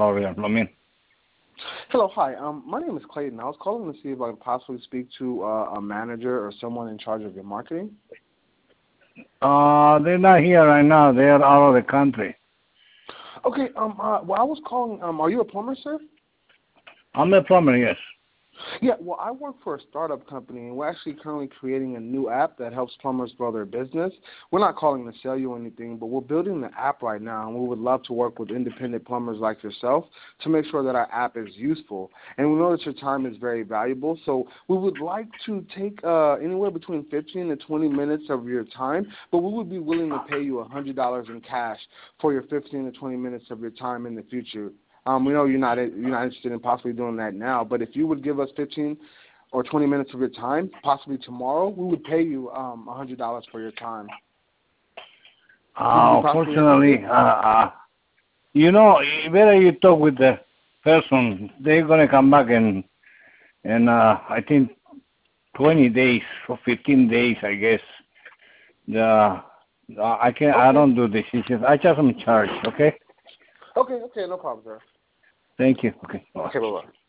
Florida Plumbing. Hello, hi. My name is Clayton. I was calling to see if I could possibly speak to a manager or someone in charge of your marketing. They're not here right now. They are out of the country. Okay. Well, I was calling. Are you a plumber, sir? I'm a plumber, yes. Yeah. Well, I work for a startup company, and we're actually currently creating a new app that helps plumbers grow their business. We're not calling to sell you anything, but we're building the app right now, and we would love to work with independent plumbers like yourself to make sure that our app is useful. And we know that your time is very valuable, so we would like to take anywhere between 15 to 20 minutes of your time, but we would be willing to pay you $100 in cash for your 15 to 20 minutes of your time in the future. We know you're not interested in possibly doing that now, but if you would give us 15 or 20 minutes of your time, possibly tomorrow, we would pay you $100 for your time. Unfortunately, better you talk with the person. They're gonna come back in I think 20 days or 15 days, I guess. I can't. Okay. I don't do decisions. I just am in charge. Okay. Okay, no problem, sir. Thank you. Okay. Okay, bye-bye.